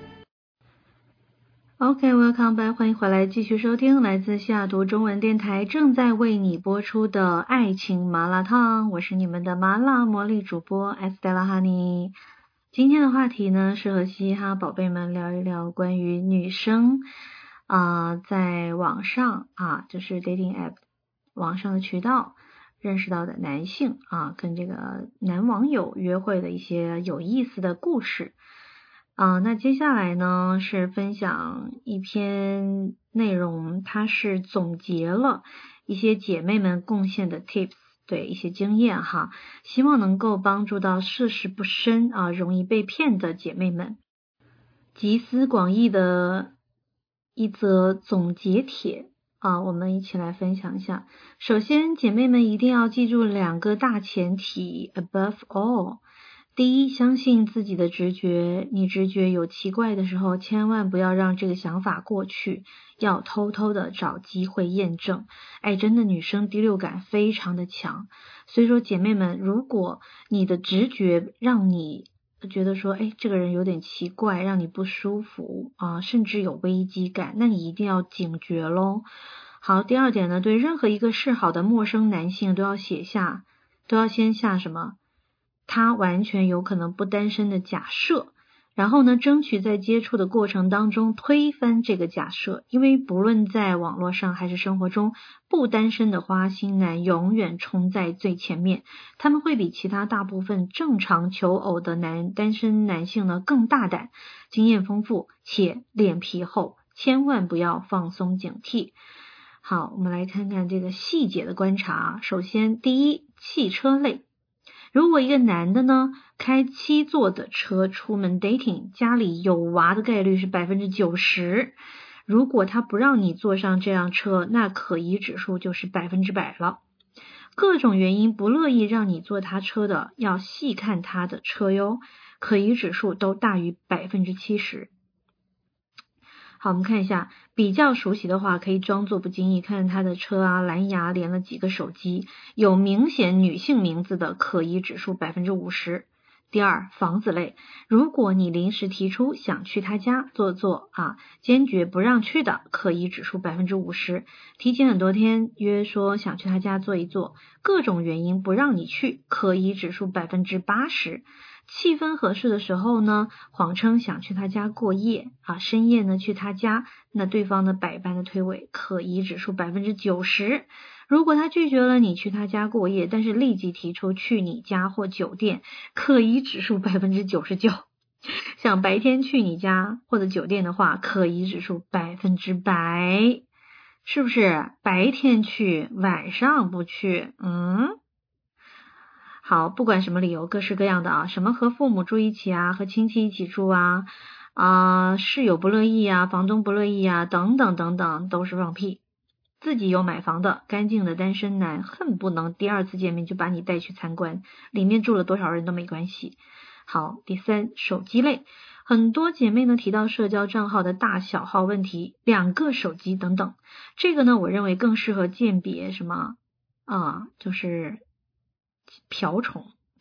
OK，Welcome back， 欢迎回来，继续收听来自西雅图中文电台正在为你播出的爱情麻辣烫，我是你们的麻辣魔力主播 Estella Honey。今天的话题呢，是和嘻哈宝贝们聊一聊关于女生啊、呃，在网上啊，就是 dating app 网上的渠道认识到的男性啊，跟这个男网友约会的一些有意思的故事。啊、呃，那接下来呢是分享一篇内容，它是总结了一些姐妹们贡献的 tips， 对一些经验哈，希望能够帮助到涉世不深啊，容易被骗的姐妹们。集思广益的一则总结帖啊，我们一起来分享一下。首先，姐妹们一定要记住两个大前提 above all。第一，相信自己的直觉，你直觉有奇怪的时候，千万不要让这个想法过去，要偷偷的找机会验证。哎，真的女生第六感非常的强，所以说姐妹们，如果你的直觉让你觉得说，哎，这个人有点奇怪，让你不舒服啊，甚至有危机感，那你一定要警觉咯。好，第二点呢，对任何一个示好的陌生男性都要写下，都要先下什么？他完全有可能不单身的假设，然后呢，争取在接触的过程当中推翻这个假设，因为不论在网络上还是生活中，不单身的花心男永远冲在最前面，他们会比其他大部分正常求偶的男单身男性呢更大胆，经验丰富且脸皮厚，千万不要放松警惕。好，我们来看看这个细节的观察。首先，第一，汽车类。如果一个男的呢开七座的车出门 dating， 家里有娃的概率是 百分之九十， 如果他不让你坐上这辆车，那可疑指数就是百分之百了。各种原因不乐意让你坐他车的，要细看他的车哟，可疑指数都大于 百分之七十。好，我们看一下，比较熟悉的话可以装作不经意，看他的车啊，蓝牙连了几个手机，有明显女性名字的可疑指数 百分之五十。第二，房子类，如果你临时提出想去他家坐坐啊，坚决不让去的，可疑指数 百分之五十。提前很多天约说想去他家坐一坐，各种原因不让你去，可疑指数 百分之八十。气氛合适的时候呢，谎称想去他家过夜啊，深夜呢去他家，那对方呢百般的推诿，可疑指数 百分之九十。如果他拒绝了你去他家过夜，但是立即提出去你家或酒店，可疑指数 百分之九十九。想白天去你家或者酒店的话，可疑指数百分之百。是不是白天去晚上不去？嗯，好，不管什么理由，各式各样的啊，什么和父母住一起啊，和亲戚一起住啊，啊、呃，室友不乐意啊，房东不乐意啊，等等等等，都是放屁。自己有买房的干净的单身男，恨不能第二次见面就把你带去参观，里面住了多少人都没关系。好，第三，手机类，很多姐妹呢提到社交账号的大小号问题，两个手机等等，这个呢我认为更适合鉴别什么啊，就是瓢虫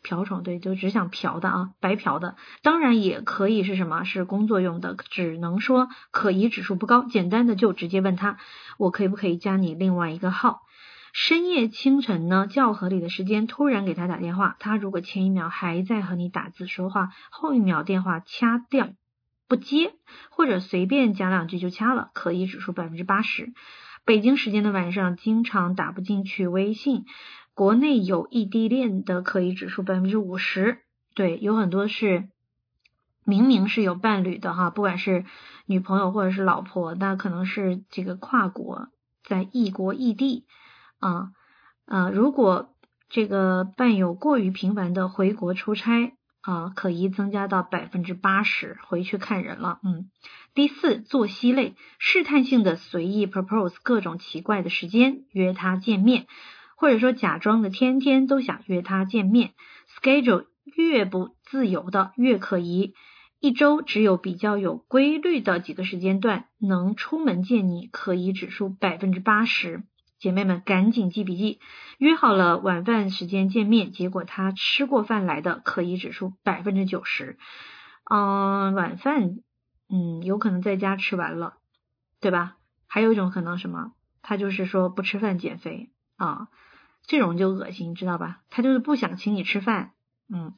瓢虫，对，就只想嫖的啊，白嫖的。当然也可以是什么，是工作用的，只能说可疑指数不高，简单的就直接问他，我可以不可以加你另外一个号。深夜清晨呢，较合理的时间突然给他打电话，他如果前一秒还在和你打字说话，后一秒电话掐掉不接，或者随便讲两句就掐了，可疑指数 百分之八十。 北京时间的晚上经常打不进去微信，国内有异地恋的可疑指数 百分之五十。 对，有很多是明明是有伴侣的哈，不管是女朋友或者是老婆，那可能是这个跨国在异国异地啊呃，如果这个伴有过于频繁的回国出差啊，可疑增加到 百分之八十， 回去看人了。嗯，第四，作息类，试探性的随意 propose 各种奇怪的时间约他见面，或者说假装的天天都想约他见面。 schedule 越不自由的越可疑，一周只有比较有规律的几个时间段能出门见你，可疑指数 百分之八十。姐妹们赶紧记笔记，约好了晚饭时间见面，结果他吃过饭来的，可疑指数 百分之九十。 嗯，晚饭嗯有可能在家吃完了，对吧？还有一种可能什么，他就是说不吃饭减肥啊，这种就恶心，知道吧？他就是不想请你吃饭。嗯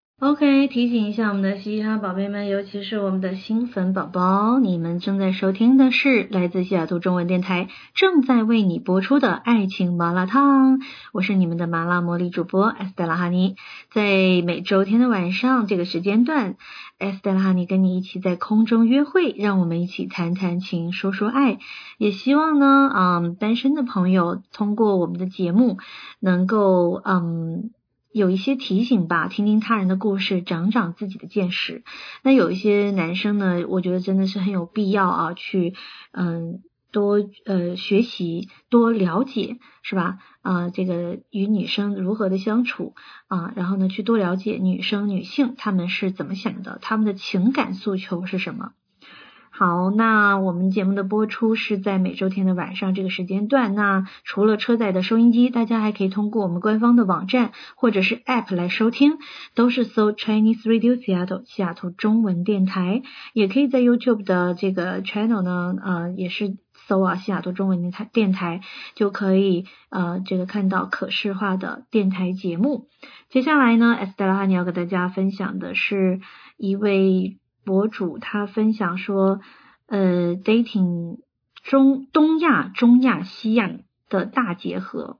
OK， 提醒一下我们的嘻哈宝贝们，尤其是我们的新粉宝宝，你们正在收听的是来自西雅图中文电台正在为你播出的爱情麻辣烫，我是你们的麻辣魔力主播 Estella 哈尼。在每周天的晚上这个时间段， Estella 哈尼跟你一起在空中约会，让我们一起谈谈情说说爱。也希望呢嗯，单身的朋友通过我们的节目能够嗯有一些提醒吧，听听他人的故事，长长自己的见识。那有一些男生呢，我觉得真的是很有必要啊，去嗯多呃学习，多了解，是吧？啊、呃，这个与女生如何的相处啊，然后呢，去多了解女生女性她们是怎么想的，她们的情感诉求是什么。好，那我们节目的播出是在每周天的晚上这个时间段。那除了车载的收音机，大家还可以通过我们官方的网站或者是 App 来收听，都是搜 Chinese Radio Seattle 西雅图中文电台。也可以在 YouTube 的这个 channel 呢，呃，也是搜啊西雅图中文电台电台，就可以呃这个看到可视化的电台节目。接下来呢 Estella 哈尼要给大家分享的是一位博主，他分享说呃 dating 中东亚中亚西亚的大结合。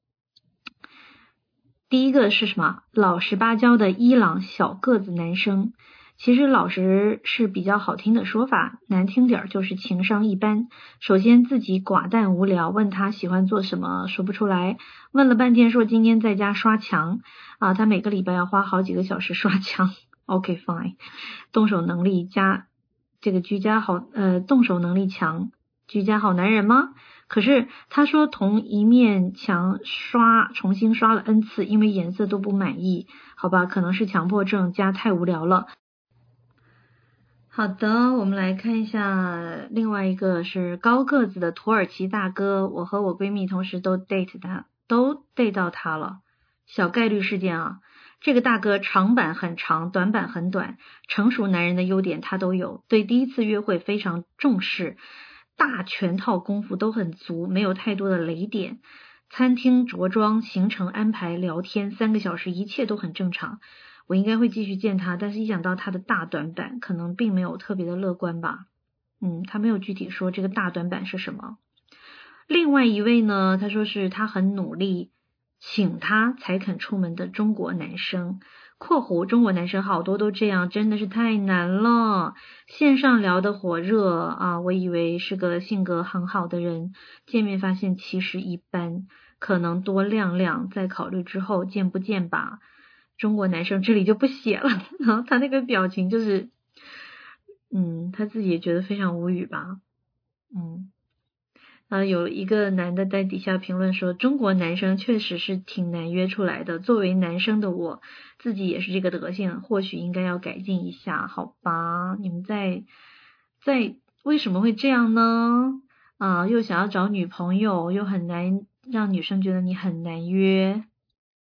第一个是什么？老实巴交的伊朗小个子男生。其实老实是比较好听的说法，难听点就是情商一般。首先自己寡淡无聊，问他喜欢做什么说不出来，问了半天说今天在家刷墙啊，他每个礼拜要花好几个小时刷墙。OK fine， 动手能力加这个居家好呃动手能力强，居家好男人吗？可是他说同一面墙刷重新刷了 N 次，因为颜色都不满意。好吧，可能是强迫症加太无聊了。好的，我们来看一下另外一个是高个子的土耳其大哥，我和我闺蜜同时都 date 他，都 date 到他了，小概率事件啊。这个大哥长板很长，短板很短，成熟男人的优点他都有，对第一次约会非常重视，大全套功夫都很足，没有太多的雷点。餐厅着装、行程安排、聊天三个小时，一切都很正常。我应该会继续见他，但是一想到他的大短板，可能并没有特别的乐观吧。嗯，他没有具体说这个大短板是什么。另外一位呢，他说是他很努力请他才肯出门的中国男生，括弧中国男生好多都这样，真的是太难了。线上聊得火热啊，我以为是个性格很好的人，见面发现其实一般，可能多晾晾，再考虑之后见不见吧。中国男生这里就不写了，然后他那个表情就是嗯，他自己也觉得非常无语吧。嗯啊，有一个男的在底下评论说，中国男生确实是挺难约出来的，作为男生的我自己也是这个德性，或许应该要改进一下。好吧，你们在在为什么会这样呢？啊，又想要找女朋友，又很难让女生觉得你很难约。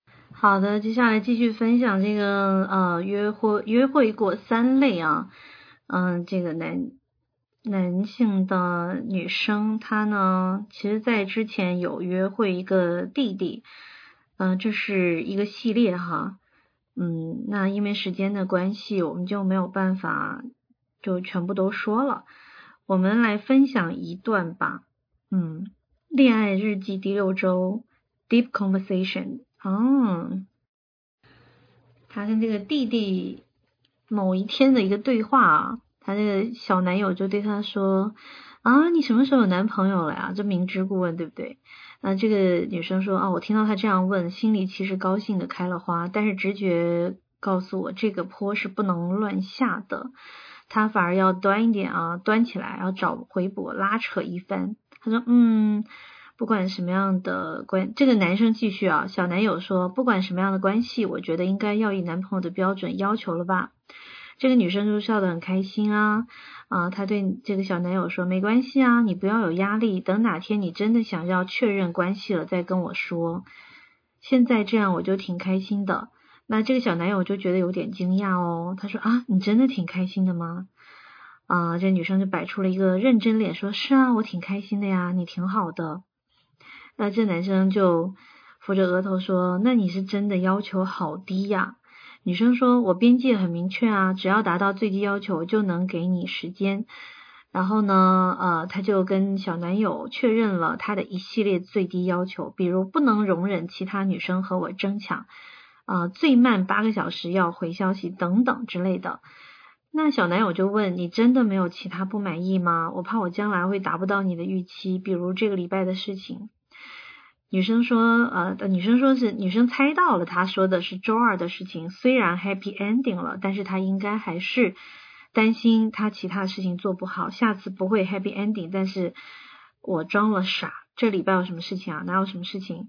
好的，接下来继续分享这个呃约会约会过三类啊，嗯、呃，这个男男性的女生，她呢，其实在之前有约会一个弟弟，嗯、呃，这是一个系列哈，嗯，那因为时间的关系，我们就没有办法就全部都说了，我们来分享一段吧，嗯，恋爱日记第六周 Deep Conversation。哦，他跟这个弟弟某一天的一个对话啊，他这个小男友就对他说啊，你什么时候有男朋友了呀？这明知故问，对不对？那这个女生说啊，我听到他这样问，心里其实高兴的开了花，但是直觉告诉我这个坡是不能乱下的，他反而要端一点啊，端起来，要找回补拉扯一番。他说嗯。不管什么样的关，这个男生继续啊，小男友说，不管什么样的关系，我觉得应该要以男朋友的标准要求了吧。这个女生就笑得很开心啊，啊，她对这个小男友说，没关系啊，你不要有压力，等哪天你真的想要确认关系了再跟我说。现在这样我就挺开心的。那这个小男友就觉得有点惊讶哦，他说啊，你真的挺开心的吗？啊，这女生就摆出了一个认真脸，说是啊，我挺开心的呀，你挺好的。那这男生就扶着额头说，那你是真的要求好低呀。女生说，我边界很明确啊，只要达到最低要求就能给你时间。然后呢呃，他就跟小男友确认了他的一系列最低要求，比如不能容忍其他女生和我争抢，呃，最慢八个小时要回消息等等之类的。那小男友就问，你真的没有其他不满意吗？我怕我将来会达不到你的预期，比如这个礼拜的事情。女生说呃，女生说是女生猜到了他说的是周二的事情，虽然 happy ending 了，但是他应该还是担心他其他事情做不好，下次不会 happy ending， 但是我装了傻，这礼拜有什么事情啊？哪有什么事情？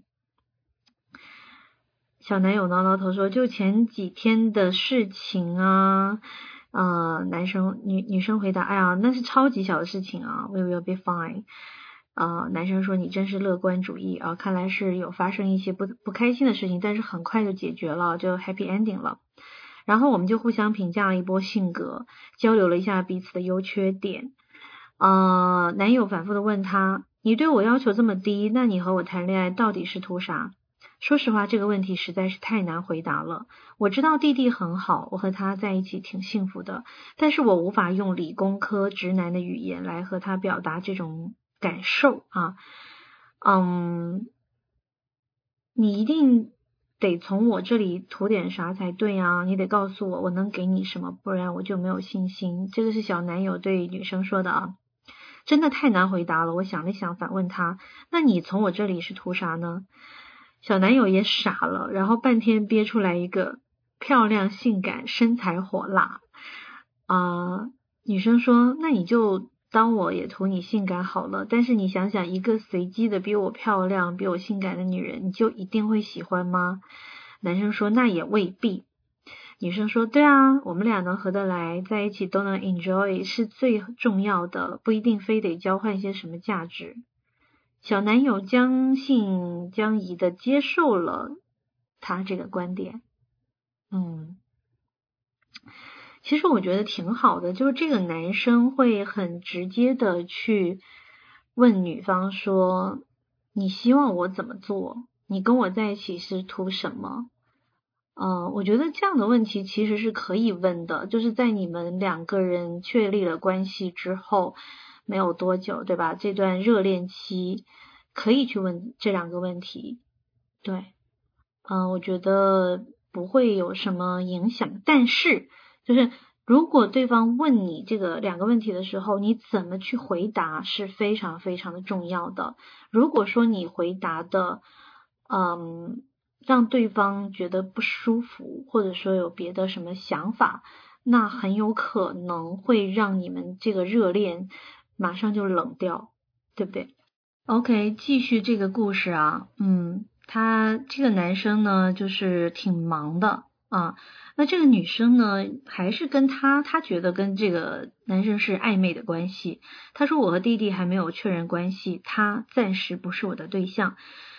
小男友挠挠头说，就前几天的事情啊。呃，男生女女生回答，哎呀，那是超级小的事情啊 ，we will be fine。呃，男生说，你真是乐观主义啊，看来是有发生一些不不开心的事情，但是很快就解决了，就 happy ending 了。然后我们就互相评价了一波性格，交流了一下彼此的优缺点。呃，男友反复的问他，你对我要求这么低，那你和我谈恋爱到底是图啥？说实话，这个问题实在是太难回答了。我知道弟弟很好，我和他在一起挺幸福的，但是我无法用理工科直男的语言来和他表达这种感受啊。嗯，你一定得从我这里图点啥才对啊，你得告诉我我能给你什么，不然我就没有信心。这个是小男友对女生说的啊。真的太难回答了，我想了想反问他，那你从我这里是图啥呢？小男友也傻了，然后半天憋出来一个漂亮性感身材火辣啊、呃。女生说，那你就当我也图你性感好了，但是你想想，一个随机的比我漂亮比我性感的女人，你就一定会喜欢吗？男生说，那也未必。女生说，对啊，我们俩能合得来，在一起都能 enjoy 是最重要的，不一定非得交换些什么价值。小男友将信将疑的接受了他这个观点。嗯，其实我觉得挺好的，就是这个男生会很直接的去问女方说，你希望我怎么做？你跟我在一起是图什么？呃，我觉得这样的问题其实是可以问的，就是在你们两个人确立了关系之后没有多久，对吧？这段热恋期可以去问这两个问题，对，嗯、呃，我觉得不会有什么影响。但是，就是如果对方问你这个两个问题的时候，你怎么去回答是非常非常的重要的。如果说你回答的，嗯，让对方觉得不舒服，或者说有别的什么想法，那很有可能会让你们这个热恋马上就冷掉，对不对？ OK， 继续这个故事啊，嗯，他这个男生呢就是挺忙的啊，那这个女生呢还是跟他他觉得跟这个男生是暧昧的关系，他说我和弟弟还没有确认关系，他暂时不是我的对象。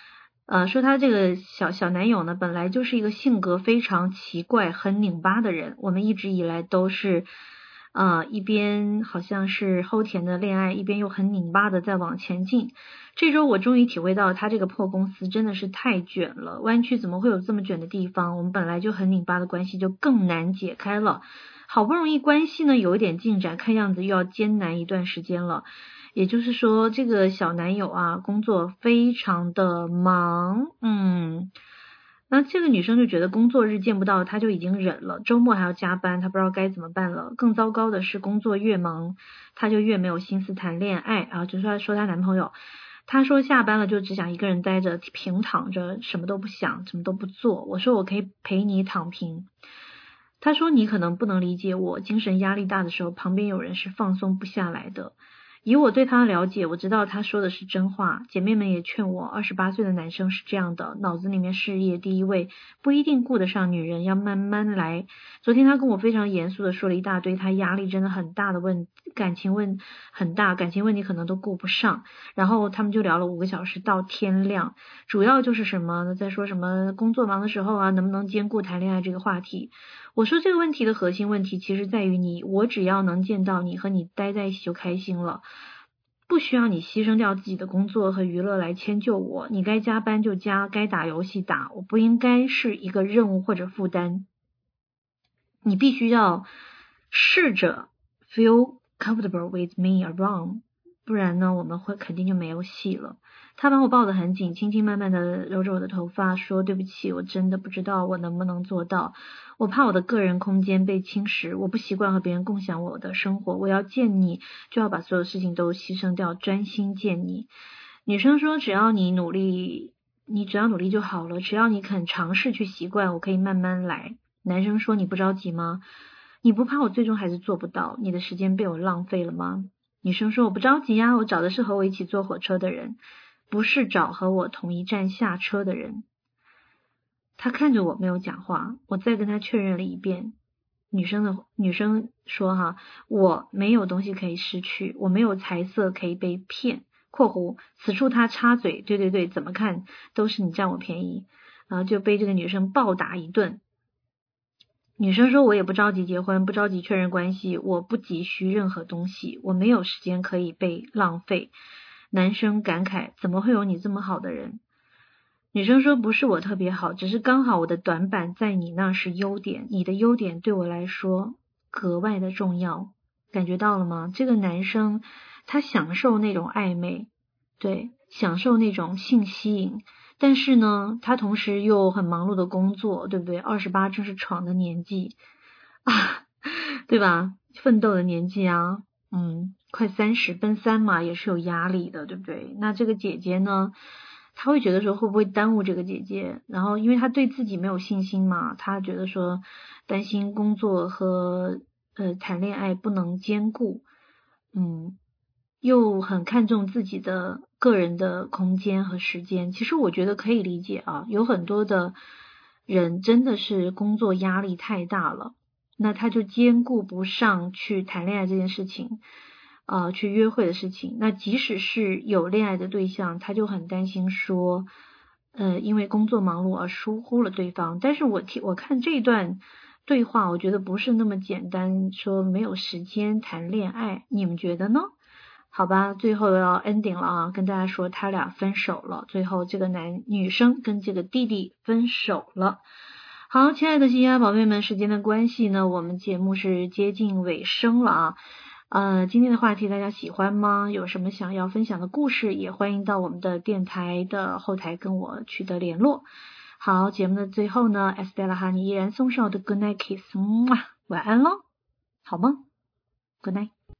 呃，说他这个小小男友呢，本来就是一个性格非常奇怪、很拧巴的人。我们一直以来都是，呃，一边好像是齁甜的恋爱，一边又很拧巴的在往前进。这周我终于体会到，他这个破公司真的是太卷了。湾区怎么会有这么卷的地方？我们本来就很拧巴的关系就更难解开了。好不容易关系呢有一点进展，看样子又要艰难一段时间了。也就是说，这个小男友啊，工作非常的忙，嗯，那这个女生就觉得工作日见不到她就已经忍了，周末还要加班，她不知道该怎么办了。更糟糕的是，工作越忙，她就越没有心思谈恋爱啊。就说说她男朋友，她说下班了就只想一个人待着，平躺着，什么都不想，什么都不做。我说我可以陪你躺平。她说你可能不能理解我，精神压力大的时候，旁边有人是放松不下来的。以我对他的了解，我知道他说的是真话。姐妹们也劝我，二十八岁的男生是这样的，脑子里面事业第一位，不一定顾得上女人，要慢慢来。昨天他跟我非常严肃的说了一大堆，他压力真的很大的问感情问很大，感情问题可能都顾不上。然后他们就聊了五个小时到天亮，主要就是什么在说什么工作忙的时候啊，能不能兼顾谈恋爱这个话题。我说这个问题的核心问题其实在于你，我只要能见到你和你待在一起就开心了，不需要你牺牲掉自己的工作和娱乐来迁就我，你该加班就加，该打游戏打，我不应该是一个任务或者负担。你必须要试着 feel comfortable with me around， 不然呢我们会肯定就没有戏了。他把我抱得很紧，轻轻慢慢的揉着我的头发，说对不起，我真的不知道我能不能做到，我怕我的个人空间被侵蚀，我不习惯和别人共享我的生活，我要见你就要把所有事情都牺牲掉，专心见你。女生说只要你努力，你只要努力就好了，只要你肯尝试去习惯，我可以慢慢来。男生说你不着急吗？你不怕我最终还是做不到，你的时间被我浪费了吗？女生说我不着急呀，我找的是和我一起坐火车的人，不是找和我同一站下车的人。他看着我没有讲话，我再跟他确认了一遍。女生的女生说哈，我没有东西可以失去，我没有财色可以被骗。括弧此处他插嘴，对对对，怎么看都是你占我便宜，然后就被这个女生暴打一顿。女生说我也不着急结婚，不着急确认关系，我不急需任何东西，我没有时间可以被浪费。男生感慨怎么会有你这么好的人？女生说不是我特别好，只是刚好我的短板在你那是优点，你的优点对我来说格外的重要。感觉到了吗？这个男生他享受那种暧昧，对，享受那种性吸引，但是呢他同时又很忙碌的工作，对不对？二十八正是闯的年纪啊，对吧？奋斗的年纪啊，嗯，快三十奔三嘛，也是有压力的，对不对？那这个姐姐呢，她会觉得说会不会耽误这个姐姐，然后因为她对自己没有信心嘛，她觉得说担心工作和呃谈恋爱不能兼顾，嗯，又很看重自己的个人的空间和时间。其实我觉得可以理解啊，有很多的人真的是工作压力太大了，那他就兼顾不上去谈恋爱这件事情，呃，去约会的事情。那即使是有恋爱的对象，他就很担心说，呃，因为工作忙碌而疏忽了对方。但是我听我看这段对话，我觉得不是那么简单，说没有时间谈恋爱，你们觉得呢？好吧，最后要 ending 了啊，跟大家说他俩分手了，最后这个男女生跟这个弟弟分手了。好，亲爱的西亚宝贝们，时间的关系呢，我们节目是接近尾声了啊。呃，今天的话题大家喜欢吗？有什么想要分享的故事，也欢迎到我们的电台的后台跟我取得联络。好，节目的最后呢 Estella 哈尼依然送上我的 Good Night Kiss， 晚安咯，好吗？ Good Night。